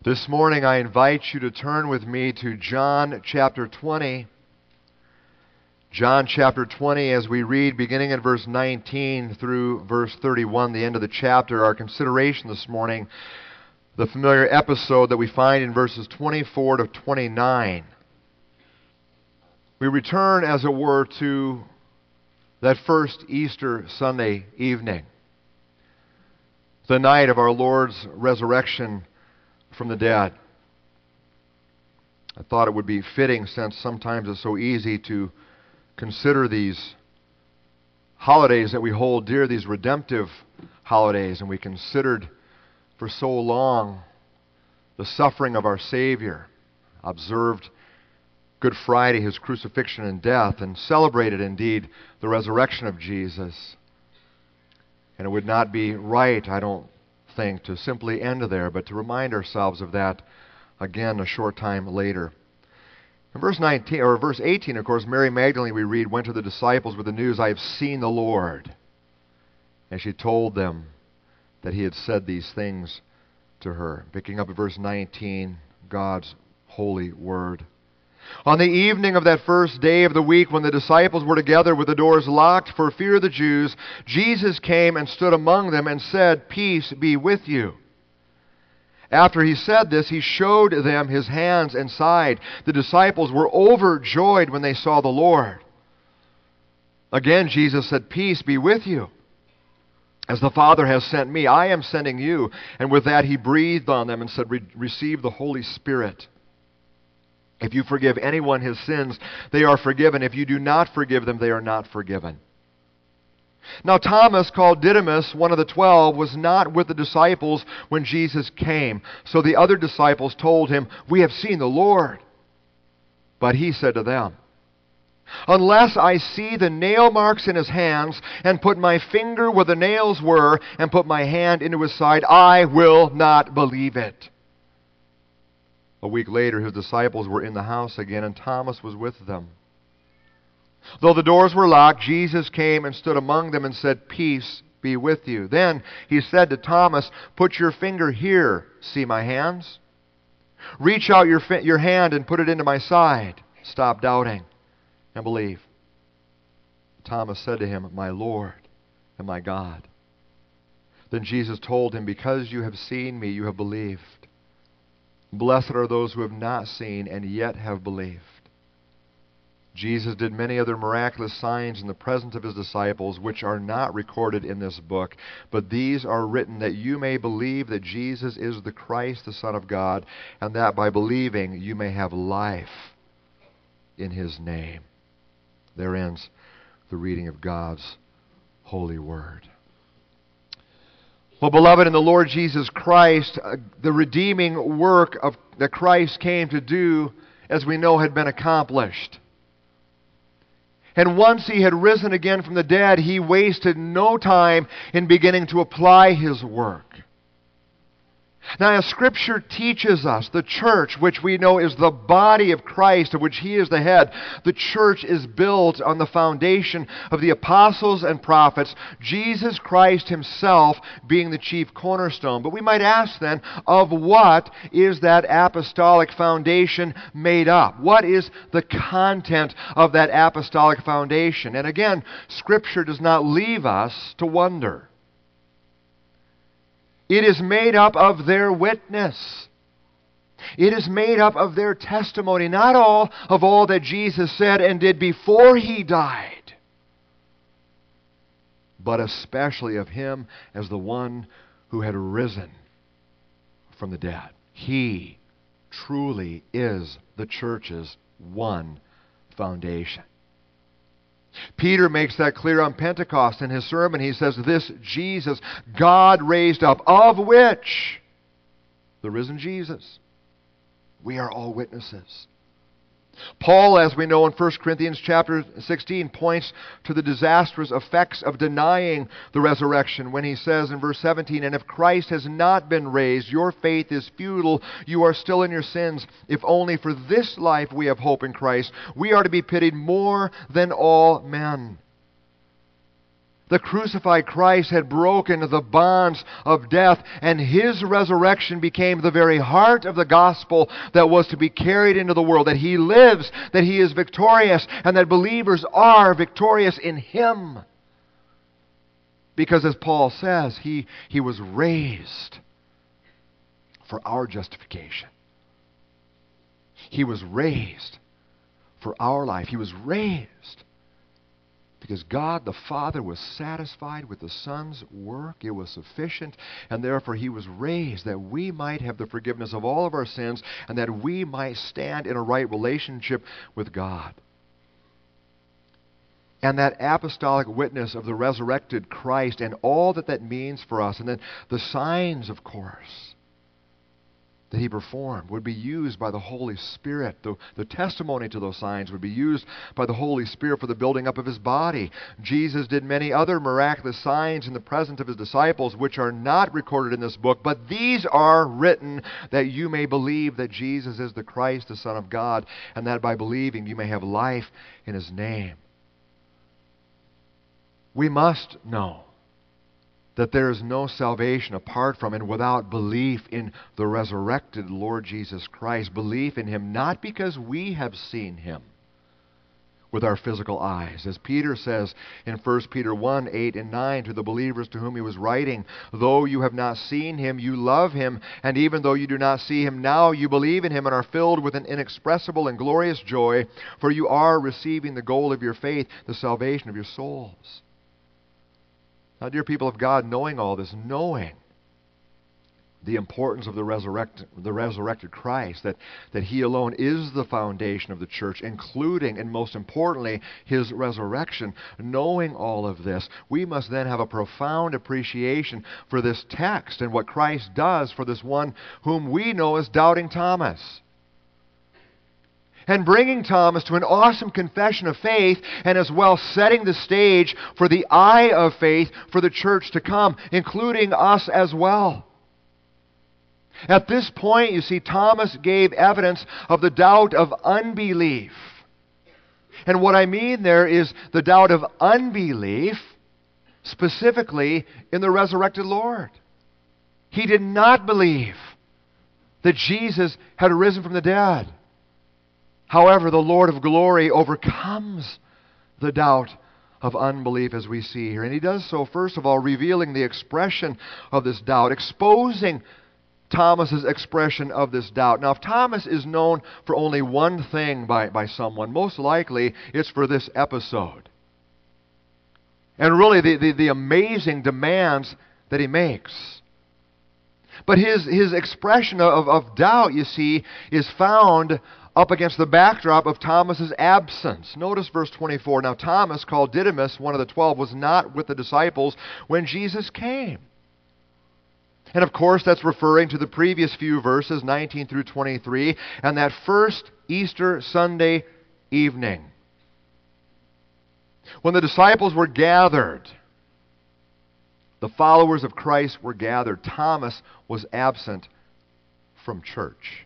This morning I invite you to turn with me to John chapter 20. John chapter 20, as we read beginning in verse 19 through verse 31, the end of the chapter. Our consideration this morning, the familiar episode that we find in verses 24 to 29. We return, as it were, to that first Easter Sunday evening, the night of our Lord's resurrection from the dead. I thought it would be fitting, since sometimes it's so easy to consider these holidays that we hold dear, these redemptive holidays, and we considered for so long the suffering of our Savior, observed Good Friday, His crucifixion and death, and celebrated indeed the resurrection of Jesus. And it would not be right, I don't think, to simply end there, but to remind ourselves of that again a short time later. In verse 18, of course, Mary Magdalene, we read, went to the disciples with the news, "I have seen the Lord." And she told them that He had said these things to her. Picking up at verse 19, God's holy word. On the evening of that first day of the week, when the disciples were together with the doors locked for fear of the Jews, Jesus came and stood among them and said, "Peace be with you." After He said this, He showed them His hands and side. The disciples were overjoyed when they saw the Lord. Again, Jesus said, "Peace be with you. As the Father has sent me, I am sending you." And with that He breathed on them and said, "Receive the Holy Spirit. If you forgive anyone his sins, they are forgiven. If you do not forgive them, they are not forgiven." Now Thomas, called Didymus, one of the 12, was not with the disciples when Jesus came. So the other disciples told him, "We have seen the Lord." But He said to them, "Unless I see the nail marks in His hands, and put my finger where the nails were, and put my hand into His side, I will not believe it." A week later, His disciples were in the house again, and Thomas was with them. Though the doors were locked, Jesus came and stood among them and said, "Peace be with you." Then He said to Thomas, "Put your finger here. See my hands? Reach out your hand and put it into my side. Stop doubting and believe." Thomas said to Him, "My Lord and my God." Then Jesus told him, "Because you have seen me, you have believed. Blessed are those who have not seen and yet have believed." Jesus did many other miraculous signs in the presence of His disciples, which are not recorded in this book, but these are written that you may believe that Jesus is the Christ, the Son of God, and that by believing you may have life in His name. There ends the reading of God's holy word. Well, beloved, in the Lord Jesus Christ, the redeeming work that Christ came to do, as we know, had been accomplished. And once He had risen again from the dead, He wasted no time in beginning to apply His work. Now, as Scripture teaches us, the church, which we know is the body of Christ, of which He is the head, the church is built on the foundation of the apostles and prophets, Jesus Christ Himself being the chief cornerstone. But we might ask then, of what is that apostolic foundation made up? What is the content of that apostolic foundation? And again, Scripture does not leave us to wonder. It is made up of their witness. It is made up of their testimony, not all of all that Jesus said and did before He died, but especially of Him as the one who had risen from the dead. He truly is the church's one foundation. Peter makes that clear on Pentecost in his sermon. He says, "This Jesus God raised up, of which," the risen Jesus, "we are all witnesses." Paul, as we know in 1 Corinthians chapter 16, points to the disastrous effects of denying the resurrection when he says in verse 17, "And if Christ has not been raised, your faith is futile. You are still in your sins. If only for this life we have hope in Christ, we are to be pitied more than all men." The crucified Christ had broken the bonds of death, and His resurrection became the very heart of the gospel that was to be carried into the world. That He lives, that He is victorious, and that believers are victorious in Him. Because as Paul says, He was raised for our justification. He was raised for our life. He was raised because God the Father was satisfied with the Son's work. It was sufficient, and therefore He was raised that we might have the forgiveness of all of our sins and that we might stand in a right relationship with God. And that apostolic witness of the resurrected Christ and all that that means for us, and then the signs, of course, that He performed would be used by the Holy Spirit. The testimony to those signs would be used by the Holy Spirit for the building up of His body. Jesus did many other miraculous signs in the presence of His disciples, which are not recorded in this book, but these are written that you may believe that Jesus is the Christ, the Son of God, and that by believing you may have life in His name. We must know that there is no salvation apart from and without belief in the resurrected Lord Jesus Christ. Belief in Him not because we have seen Him with our physical eyes. As Peter says in 1 Peter 1, 8 and 9 to the believers to whom he was writing, though you have not seen Him, you love Him, and even though you do not see Him now, you believe in Him and are filled with an inexpressible and glorious joy, for you are receiving the goal of your faith, the salvation of your souls. Now, dear people of God, knowing all this, knowing the importance of the resurrected Christ, that He alone is the foundation of the church, including and most importantly His resurrection, knowing all of this, we must then have a profound appreciation for this text and what Christ does for this one whom we know as Doubting Thomas. And bringing Thomas to an awesome confession of faith, and as well setting the stage for the eye of faith for the church to come, including us as well. At this point, you see, Thomas gave evidence of the doubt of unbelief. And what I mean there is the doubt of unbelief, specifically in the resurrected Lord. He did not believe that Jesus had risen from the dead. However, the Lord of glory overcomes the doubt of unbelief as we see here. And He does so, first of all, revealing the expression of this doubt, exposing Thomas's expression of this doubt. Now, if Thomas is known for only one thing by someone, most likely it's for this episode. And really the amazing demands that he makes. But his expression of doubt, you see, is found up against the backdrop of Thomas's absence. Notice verse 24. Now Thomas, called Didymus, one of the 12, was not with the disciples when Jesus came. And of course, that's referring to the previous few verses, 19 through 23, and that first Easter Sunday evening. When the disciples were gathered, the followers of Christ were gathered, Thomas was absent from church.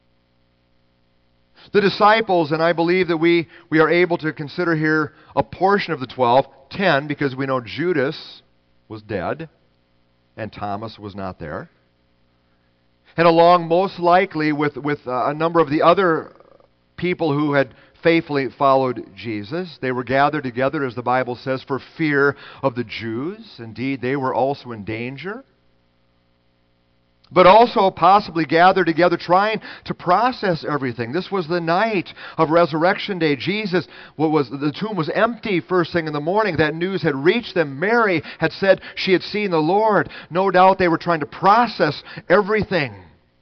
The disciples, and I believe that we are able to consider here a portion of the 12, 10, because we know Judas was dead and Thomas was not there. And along most likely with a number of the other people who had faithfully followed Jesus. They were gathered together, as the Bible says, for fear of the Jews. Indeed, they were also in danger. But also possibly gathered together trying to process everything. This was the night of Resurrection Day. The tomb was empty first thing in the morning. That news had reached them. Mary had said she had seen the Lord. No doubt they were trying to process everything.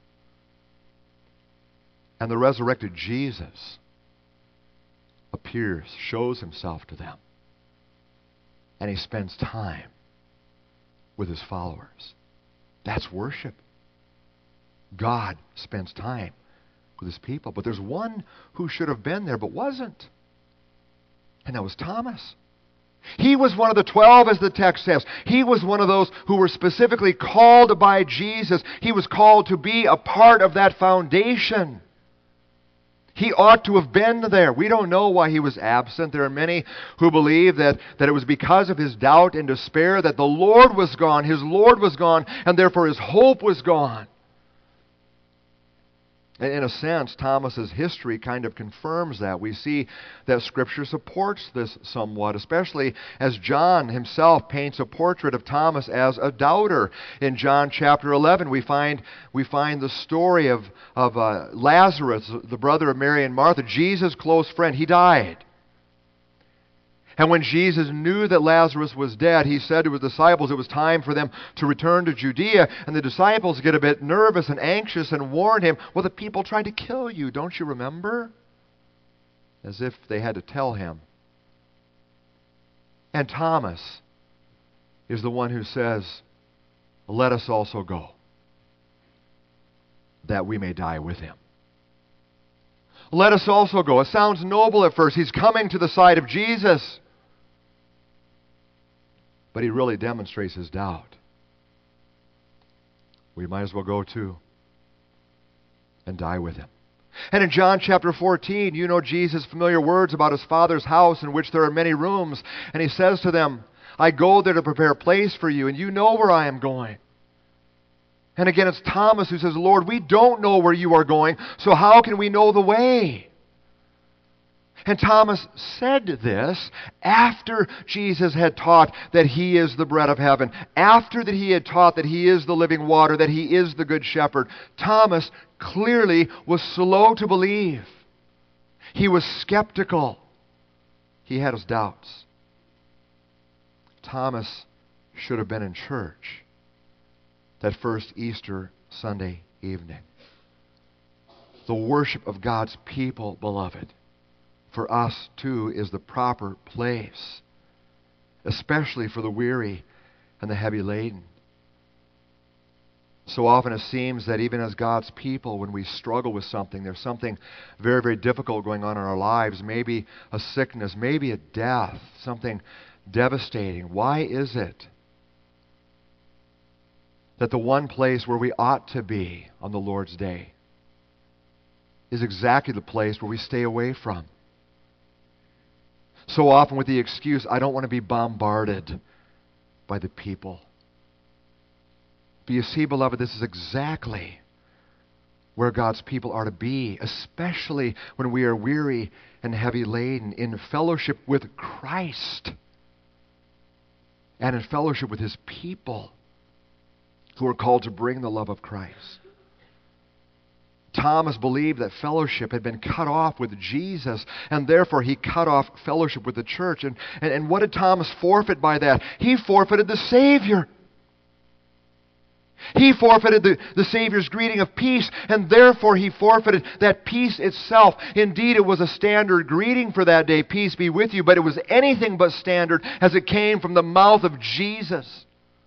And the resurrected Jesus appears, shows Himself to them. And He spends time with His followers. That's worship. God spends time with His people. But there's one who should have been there but wasn't. And that was Thomas. He was one of the 12, as the text says. He was one of those who were specifically called by Jesus. He was called to be a part of that foundation. He ought to have been there. We don't know why he was absent. There are many who believe that it was because of his doubt and despair that the Lord was gone, his Lord was gone, and therefore his hope was gone. In a sense, Thomas's history kind of confirms that. We see that Scripture supports this somewhat, especially as John himself paints a portrait of Thomas as a doubter. In John chapter 11, we find the story of Lazarus, the brother of Mary and Martha, Jesus' close friend. He died. And when Jesus knew that Lazarus was dead, he said to his disciples it was time for them to return to Judea. And the disciples get a bit nervous and anxious and warn him, well, the people tried to kill you, don't you remember? As if they had to tell him. And Thomas is the one who says, let us also go, that we may die with him. Let us also go. It sounds noble at first. He's coming to the side of Jesus. But he really demonstrates his doubt. We might as well go too and die with him. And in John chapter 14, you know Jesus' familiar words about his Father's house in which there are many rooms. And he says to them, I go there to prepare a place for you, and you know where I am going. And again, it's Thomas who says, Lord, we don't know where you are going, so how can we know the way? And Thomas said this after Jesus had taught that he is the bread of heaven, after that he had taught that he is the living water, that he is the good shepherd. Thomas clearly was slow to believe. He was skeptical. He had his doubts. Thomas should have been in church that first Easter Sunday evening. The worship of God's people, beloved, for us too is the proper place, especially for the weary and the heavy laden. So often it seems that even as God's people, when we struggle with something, there's something very, very difficult going on in our lives, maybe a sickness, maybe a death, something devastating. Why is it that the one place where we ought to be on the Lord's day is exactly the place where we stay away from? So often with the excuse, I don't want to be bombarded by the people. But you see, beloved, this is exactly where God's people are to be, especially when we are weary and heavy laden, in fellowship with Christ and in fellowship with his people who are called to bring the love of Christ. Thomas believed that fellowship had been cut off with Jesus, and therefore he cut off fellowship with the church. And what did Thomas forfeit by that? He forfeited the Savior. He forfeited the Savior's greeting of peace, and therefore he forfeited that peace itself. Indeed, it was a standard greeting for that day, peace be with you, but it was anything but standard as it came from the mouth of Jesus.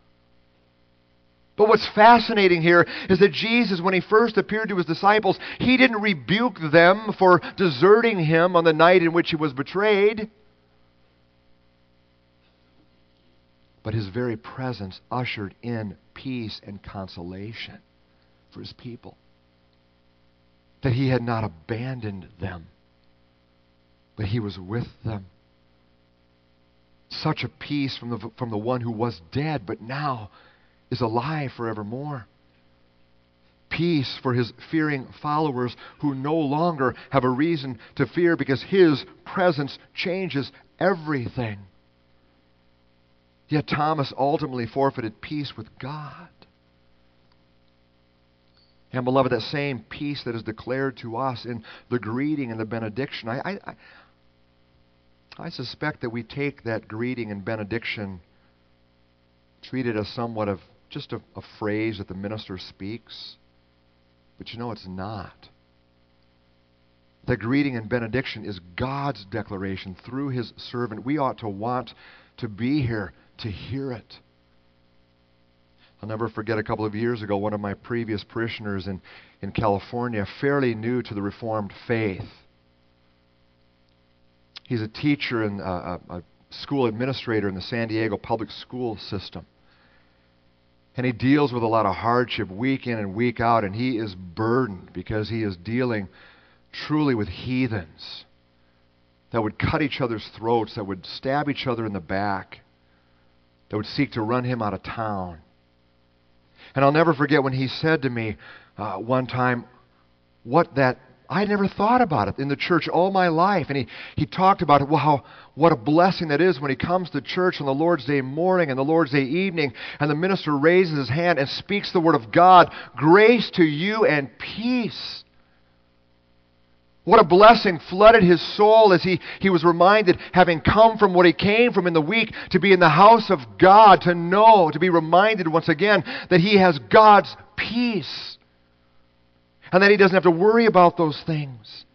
But what's fascinating here is that Jesus, when he first appeared to his disciples, he didn't rebuke them for deserting him on the night in which he was betrayed. But his very presence ushered in peace and consolation for his people. That he had not abandoned them, but he was with them. Such a peace from the one who was dead, but now is alive forevermore. Peace for his fearing followers who no longer have a reason to fear because his presence changes everything. Yet Thomas ultimately forfeited peace with God. And beloved, that same peace that is declared to us in the greeting and the benediction, I suspect that we take that greeting and benediction, treat it as somewhat of just a phrase that the minister speaks. But you know it's not. The greeting and benediction is God's declaration through his servant. We ought to want to be here to hear it. I'll never forget a couple of years ago, one of my previous parishioners in California, fairly new to the Reformed faith. He's a teacher and a school administrator in the San Diego public school system. And he deals with a lot of hardship week in and week out, and he is burdened because he is dealing truly with heathens that would cut each other's throats, that would stab each other in the back, that would seek to run him out of town. And I'll never forget when he said to me one time, I never thought about it in the church all my life. And he talked about it, what a blessing that is when he comes to church on the Lord's Day morning and the Lord's Day evening, and the minister raises his hand and speaks the word of God, grace to you and peace. What a blessing flooded his soul as he was reminded, having come from what he came from in the week, to be in the house of God, to be reminded once again that he has God's peace. And that he doesn't have to worry about those things.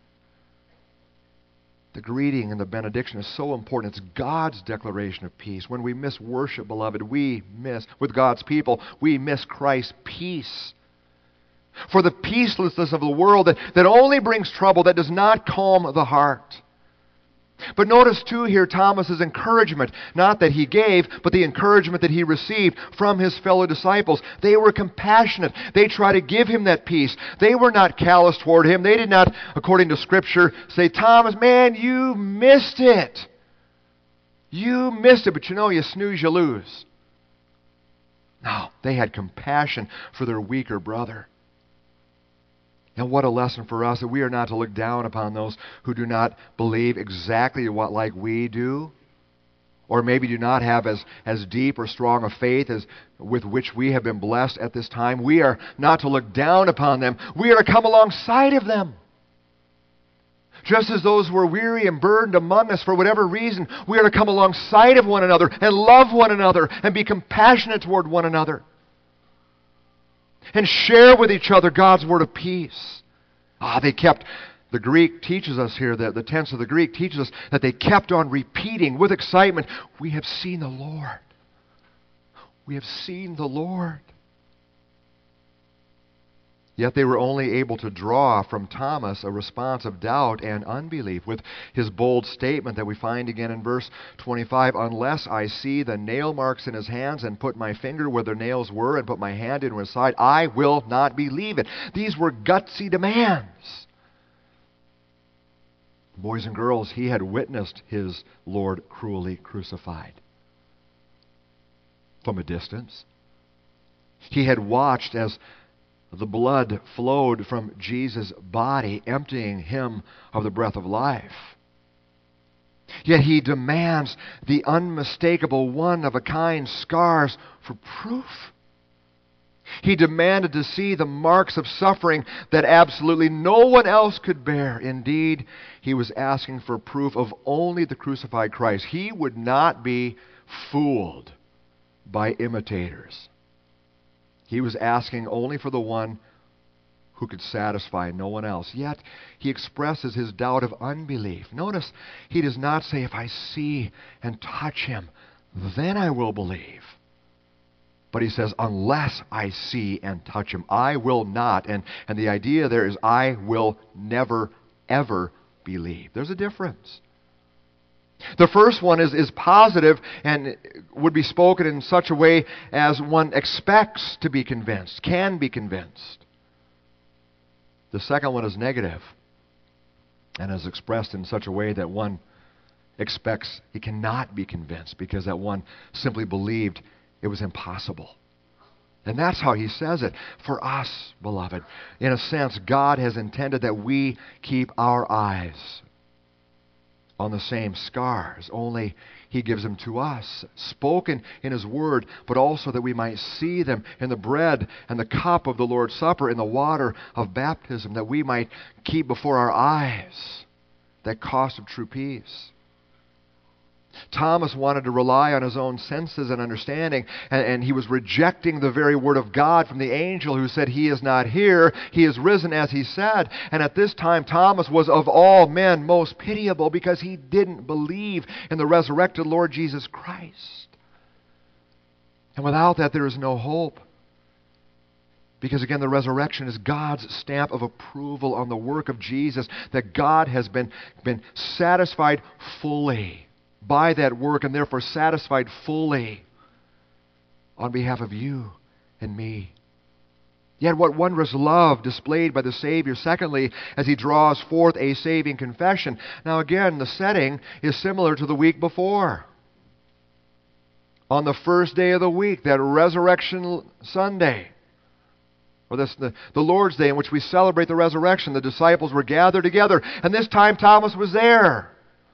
The greeting and the benediction is so important. It's God's declaration of peace. When we miss worship, beloved, with God's people, we miss Christ's peace. For the peacelessness of the world that only brings trouble, that does not calm the heart. But notice too here Thomas's encouragement, not that he gave, but the encouragement that he received from his fellow disciples. They were compassionate. They tried to give him that peace. They were not callous toward him. They did not, according to Scripture, say, Thomas, man, you missed it. You missed it, but you snooze, you lose. No, they had compassion for their weaker brother. And what a lesson for us that we are not to look down upon those who do not believe exactly like we do, or maybe do not have as deep or strong a faith as with which we have been blessed at this time. We are not to look down upon them. We are to come alongside of them. Just as those who are weary and burdened among us for whatever reason, we are to come alongside of one another and love one another and be compassionate toward one another. And share with each other God's word of peace. The Greek teaches us here, the tense of the Greek teaches us that they kept on repeating with excitement, we have seen the Lord. We have seen the Lord. Yet they were only able to draw from Thomas a response of doubt and unbelief with his bold statement that we find again in verse 25, unless I see the nail marks in his hands and put my finger where the nails were and put my hand into his side, I will not believe it. These were gutsy demands. Boys and girls, he had witnessed his Lord cruelly crucified from a distance. He had watched as the blood flowed from Jesus' body, emptying him of the breath of life. Yet he demands the unmistakable one-of-a-kind scars for proof. He demanded to see the marks of suffering that absolutely no one else could bear. Indeed, he was asking for proof of only the crucified Christ. He would not be fooled by imitators. He was asking only for the one who could satisfy, no one else. Yet, he expresses his doubt of unbelief. Notice, he does not say, if I see and touch him, then I will believe. But he says, unless I see and touch him, I will not. And the idea there is, I will never, ever believe. There's a difference. The first one is positive and would be spoken in such a way as one expects to be convinced, can be convinced. The second one is negative and is expressed in such a way that one expects he cannot be convinced because that one simply believed it was impossible. And that's how he says it. For us, beloved, in a sense, God has intended that we keep our eyes on the same scars, only he gives them to us, spoken in his word, but also that we might see them in the bread and the cup of the Lord's Supper, in the water of baptism, that we might keep before our eyes that cost of true peace. Thomas wanted to rely on his own senses and understanding, and he was rejecting the very word of God from the angel who said, he is not here, he is risen as he said. And at this time, Thomas was of all men most pitiable because he didn't believe in the resurrected Lord Jesus Christ. And without that, there is no hope. Because again, the resurrection is God's stamp of approval on the work of Jesus, that God has been satisfied fully by that work, and therefore satisfied fully on behalf of you and me. Yet what wondrous love displayed by the Savior, secondly, as he draws forth a saving confession. Now again, the setting is similar to the week before. On the first day of the week, that Resurrection Sunday, or the Lord's Day in which we celebrate the resurrection, the disciples were gathered together, and this time Thomas was there.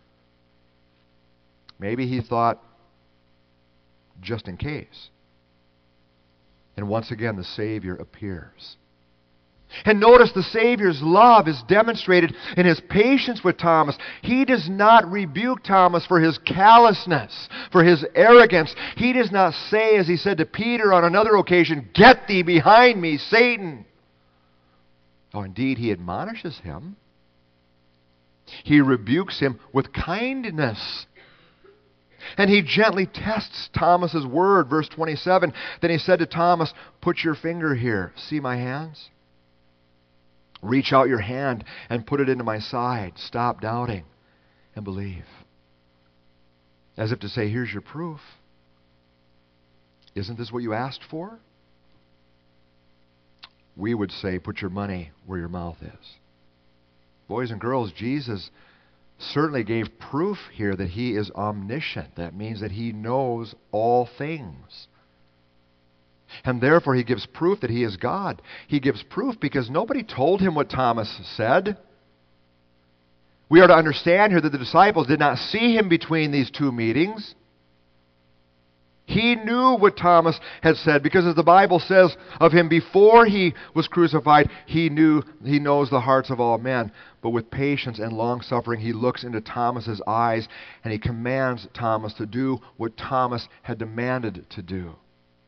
Maybe he thought, just in case. And once again, the Savior appears. And notice the Savior's love is demonstrated in his patience with Thomas. He does not rebuke Thomas for his callousness, for his arrogance. He does not say, as he said to Peter on another occasion, "Get thee behind me, Satan." Oh, indeed, he admonishes him. He rebukes him with kindness. And he gently tests Thomas's word. Verse 27, then he said to Thomas, "Put your finger here. See my hands? Reach out your hand and put it into my side. Stop doubting and believe." As if to say, here's your proof. Isn't this what you asked for? We would say, put your money where your mouth is. Boys and girls, Jesus certainly gave proof here that he is omniscient. That means that he knows all things. And therefore he gives proof that he is God. He gives proof because nobody told him what Thomas said. We are to understand here that the disciples did not see him between these two meetings. He knew what Thomas had said because as the Bible says of him before he was crucified, he knows the hearts of all men. But with patience and long-suffering, he looks into Thomas's eyes and he commands Thomas to do what Thomas had demanded to do.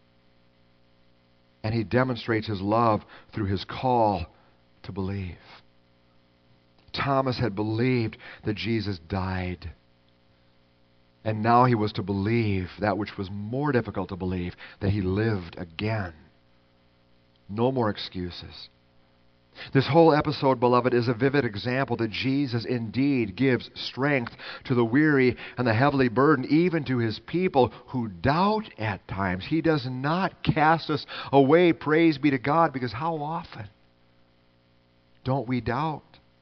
And he demonstrates his love through his call to believe. Thomas had believed that Jesus died. And now he was to believe that which was more difficult to believe, that he lived again. No more excuses. This whole episode, beloved, is a vivid example that Jesus indeed gives strength to the weary and the heavily burdened, even to his people who doubt at times. He does not cast us away, praise be to God, because how often don't we doubt?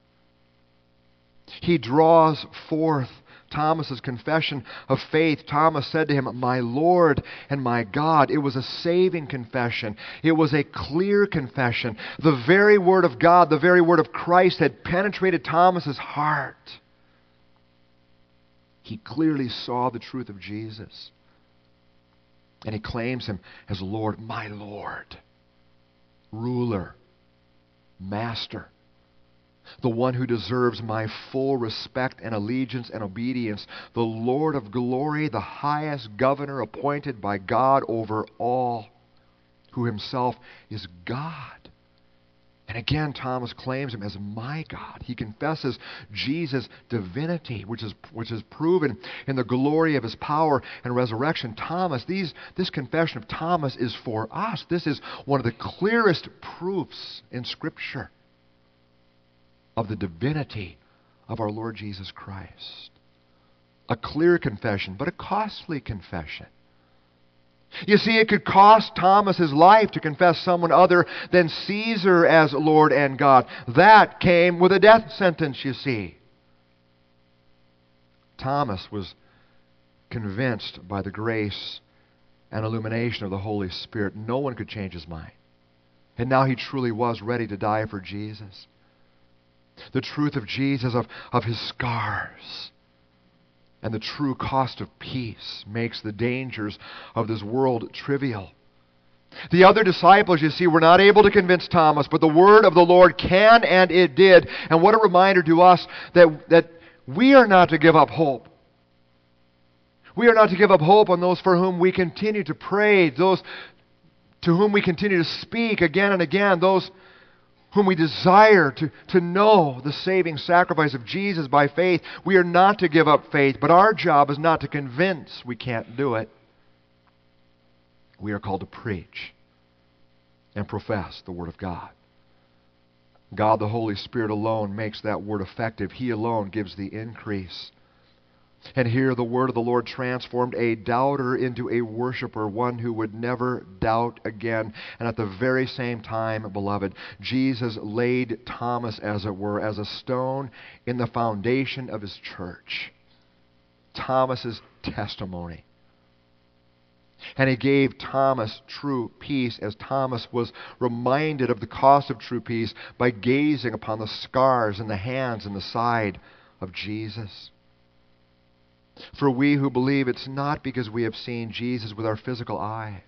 He draws forth Thomas's confession of faith. Thomas said to him, "My Lord and my God." It was a saving confession. It was a clear confession. The very word of God, the very word of Christ had penetrated Thomas's heart. He clearly saw the truth of Jesus. And he claims him as Lord, my Lord, ruler, master. The one who deserves my full respect and allegiance and obedience, the Lord of glory, the highest governor appointed by God over all, who himself is God. And again, Thomas claims him as my God. He confesses Jesus' divinity, which is proven in the glory of his power and resurrection. This confession of Thomas is for us. This is one of the clearest proofs in Scripture of the divinity of our Lord Jesus Christ. A clear confession, but a costly confession. You see, it could cost Thomas his life to confess someone other than Caesar as Lord and God. That came with a death sentence, you see. Thomas was convinced by the grace and illumination of the Holy Spirit. No one could change his mind. And now he truly was ready to die for Jesus. The truth of Jesus, of his scars, and the true cost of peace makes the dangers of this world trivial. The other disciples, you see, were not able to convince Thomas, but the word of the Lord can, and it did. And what a reminder to us that we are not to give up hope. We are not to give up hope on those for whom we continue to pray, those to whom we continue to speak again and again, those whom we desire to know the saving sacrifice of Jesus by faith. We are not to give up faith, but our job is not to convince we can't do it. We are called to preach and profess the Word of God. God the Holy Spirit alone makes that Word effective. He alone gives the increase. And here the word of the Lord transformed a doubter into a worshiper, one who would never doubt again. And at the very same time, beloved, Jesus laid Thomas, as it were, as a stone in the foundation of his church. Thomas's testimony. And he gave Thomas true peace, as Thomas was reminded of the cost of true peace by gazing upon the scars in the hands and the side of Jesus. For we who believe, it's not because we have seen Jesus with our physical eyes.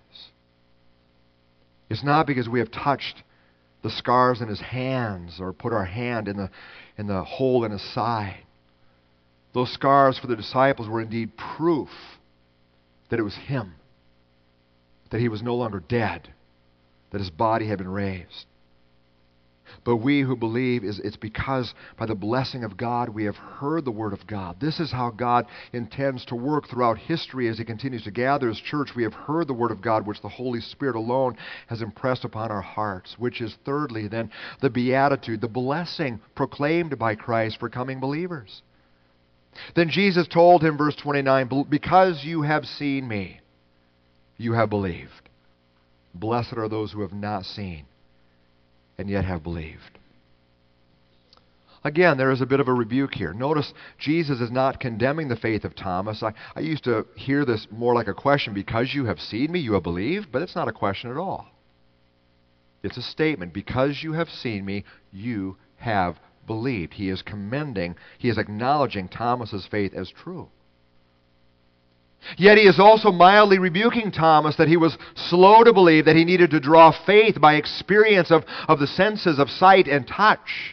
It's not because we have touched the scars in his hands or put our hand in the hole in his side. Those scars for the disciples were indeed proof that it was him, that he was no longer dead, that his body had been raised. But we who believe, it's because by the blessing of God we have heard the Word of God. This is how God intends to work throughout history as he continues to gather his church. We have heard the Word of God, which the Holy Spirit alone has impressed upon our hearts, which is thirdly then the beatitude, the blessing proclaimed by Christ for coming believers. Then Jesus told him, verse 29, because you have seen me, you have believed. Blessed are those who have not seen and yet have believed. Again, there is a bit of a rebuke here. Notice Jesus is not condemning the faith of Thomas. I used to hear this more like a question, because you have seen me, you have believed, but it's not a question at all. It's a statement. Because you have seen me, you have believed. He is acknowledging Thomas's faith as true. Yet he is also mildly rebuking Thomas that he was slow to believe, that he needed to draw faith by experience of the senses of sight and touch.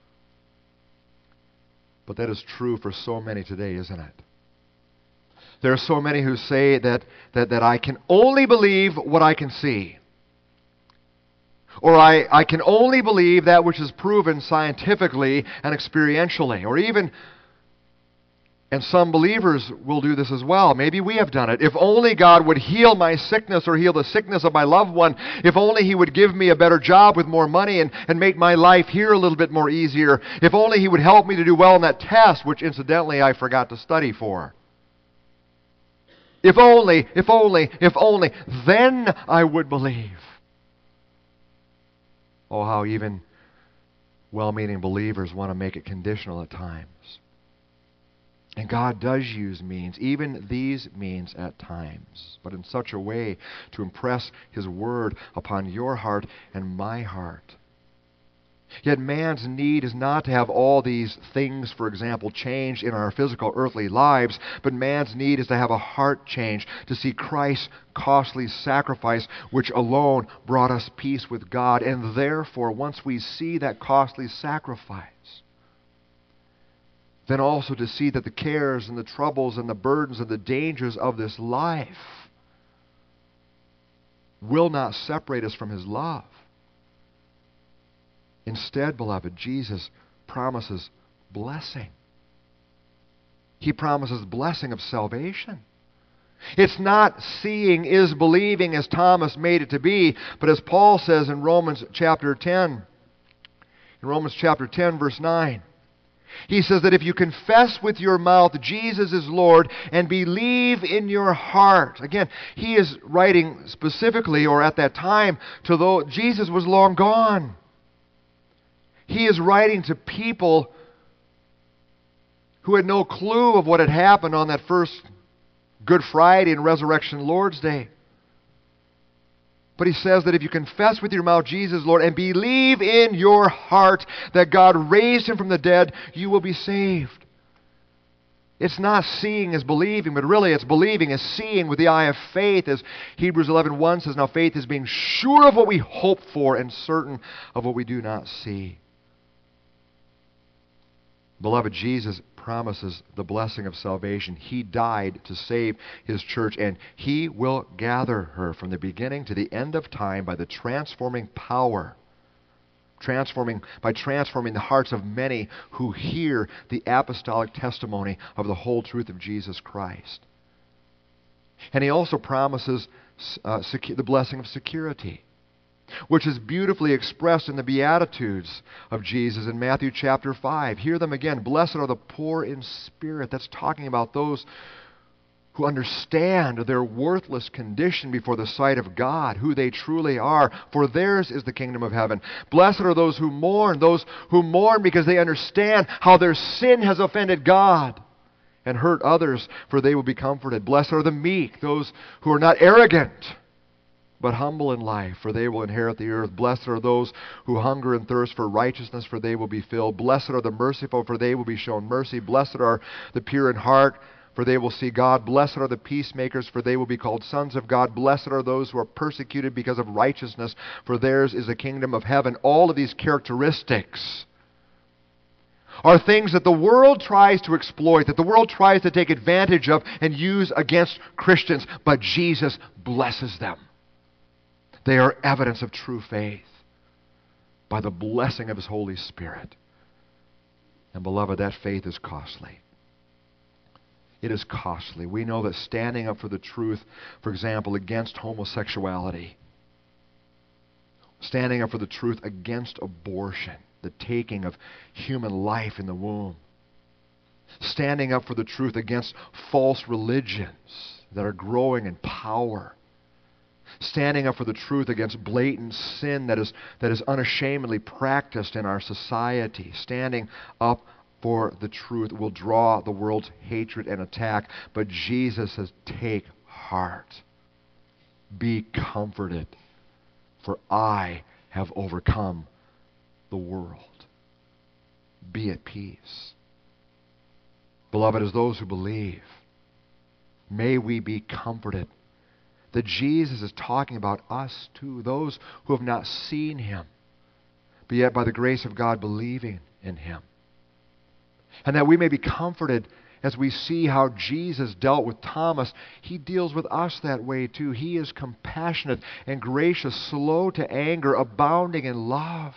But that is true for so many today, isn't it? There are so many who say that I can only believe what I can see. Or I can only believe that which is proven scientifically and experientially. Or even, and some believers will do this as well. Maybe we have done it. If only God would heal my sickness or heal the sickness of my loved one. If only he would give me a better job with more money and make my life here a little bit more easier. If only he would help me to do well in that test, which incidentally I forgot to study for. If only, then I would believe. Oh, how even well-meaning believers want to make it conditional at times. And God does use means, even these means at times, but in such a way to impress his word upon your heart and my heart. Yet man's need is not to have all these things, for example, changed in our physical earthly lives, but man's need is to have a heart change, to see Christ's costly sacrifice, which alone brought us peace with God. And therefore, once we see that costly sacrifice, then also to see that the cares and the troubles and the burdens and the dangers of this life will not separate us from his love. Instead, beloved, Jesus promises blessing. He promises blessing of salvation. It's not seeing is believing as Thomas made it to be, but as Paul says in Romans chapter 10, verse 9, he says that if you confess with your mouth Jesus is Lord and believe in your heart. Again, he is writing specifically, or at that time, to those Jesus was long gone. He is writing to people who had no clue of what had happened on that first Good Friday and Resurrection Lord's Day. But he says that if you confess with your mouth Jesus Lord and believe in your heart that God raised him from the dead, you will be saved. It's not seeing as believing, but really it's believing as seeing with the eye of faith. As Hebrews 11:1 says, now faith is being sure of what we hope for and certain of what we do not see. Beloved, Jesus promises the blessing of salvation. He died to save his church, and he will gather her from the beginning to the end of time by the transforming power, by transforming the hearts of many who hear the apostolic testimony of the whole truth of Jesus Christ. And he also promises the blessing of security. which is beautifully expressed in the Beatitudes of Jesus in Matthew chapter 5. Hear them again. Blessed are the poor in spirit. That's talking about those who understand their worthless condition before the sight of God, who they truly are, for theirs is the kingdom of heaven. Blessed are those who mourn because they understand how their sin has offended God and hurt others, for they will be comforted. Blessed are the meek, those who are not arrogant, but humble in life, for they will inherit the earth. Blessed are those who hunger and thirst for righteousness, for they will be filled. Blessed are the merciful, for they will be shown mercy. Blessed are the pure in heart, for they will see God. Blessed are the peacemakers, for they will be called sons of God. Blessed are those who are persecuted because of righteousness, for theirs is the kingdom of heaven. All of these characteristics are things that the world tries to exploit, that the world tries to take advantage of and use against Christians, but Jesus blesses them. They are evidence of true faith by the blessing of His Holy Spirit. And beloved, that faith is costly. It is costly. We know that standing up for the truth, for example, against homosexuality, standing up for the truth against abortion, the taking of human life in the womb, standing up for the truth against false religions that are growing in power, standing up for the truth against blatant sin that is unashamedly practiced in our society, standing up for the truth will draw the world's hatred and attack. But Jesus says, take heart. Be comforted, for I have overcome the world. Be at peace. Beloved, as those who believe, may we be comforted that Jesus is talking about us too, those who have not seen Him, but yet by the grace of God believing in Him. And that we may be comforted as we see how Jesus dealt with Thomas. He deals with us that way too. He is compassionate and gracious, slow to anger, abounding in love.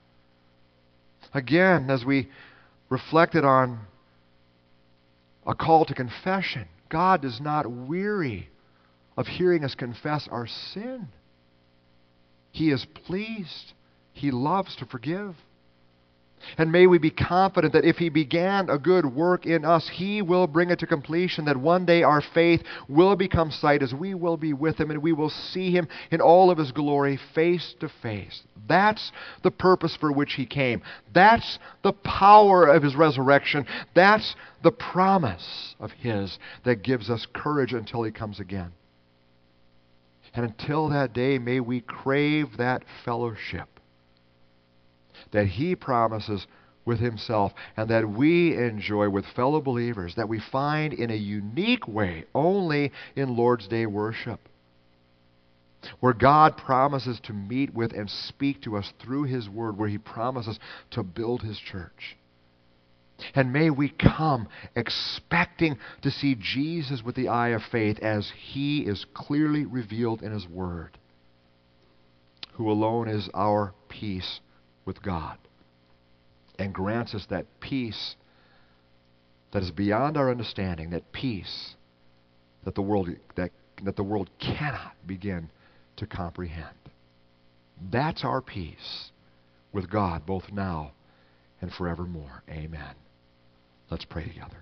Again, as we reflected on a call to confession, God is not weary of hearing us confess our sin. He is pleased. He loves to forgive. And may we be confident that if He began a good work in us, He will bring it to completion, that one day our faith will become sight as we will be with Him and we will see Him in all of His glory face to face. That's the purpose for which He came. That's the power of His resurrection. That's the promise of His that gives us courage until He comes again. And until that day, may we crave that fellowship that He promises with Himself and that we enjoy with fellow believers, that we find in a unique way only in Lord's Day worship, where God promises to meet with and speak to us through His Word, where He promises to build His church. And may we come expecting to see Jesus with the eye of faith as He is clearly revealed in His Word, who alone is our peace with God and grants us that peace that is beyond our understanding, that peace that the world cannot begin to comprehend. That's our peace with God both now and forevermore. Amen. Let's pray together.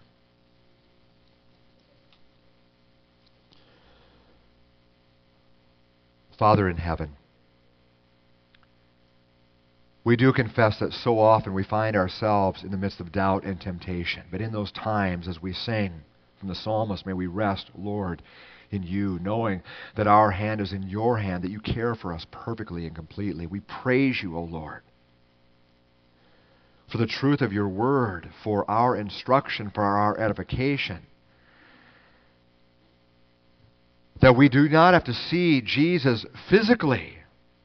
Father in heaven, we do confess that so often we find ourselves in the midst of doubt and temptation. But in those times, as we sing from the psalmist, may we rest, Lord, in You, knowing that our hand is in Your hand, that You care for us perfectly and completely. We praise You, O Lord, for the truth of Your Word, for our instruction, for our edification. That we do not have to see Jesus physically,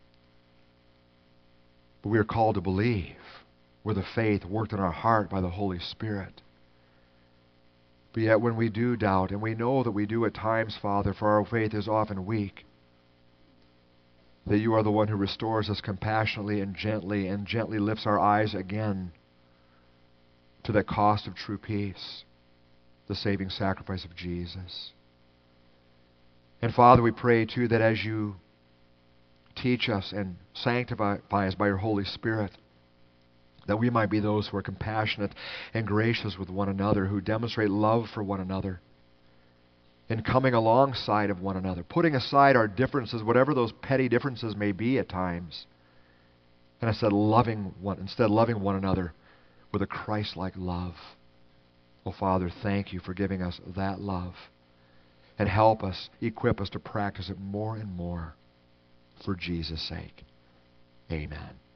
but we are called to believe with the faith worked in our heart by the Holy Spirit. But yet when we do doubt, and we know that we do at times, Father, for our faith is often weak, that You are the one who restores us compassionately and gently lifts our eyes again to the cost of true peace, the saving sacrifice of Jesus. And Father, we pray too that as You teach us and sanctify us by your Holy Spirit, that we might be those who are compassionate and gracious with one another, who demonstrate love for one another, in coming alongside of one another, putting aside our differences, whatever those petty differences may be at times, and instead loving one another with a Christ-like love. Oh, Father, thank you for giving us that love. And help us, equip us to practice it more and more for Jesus' sake. Amen.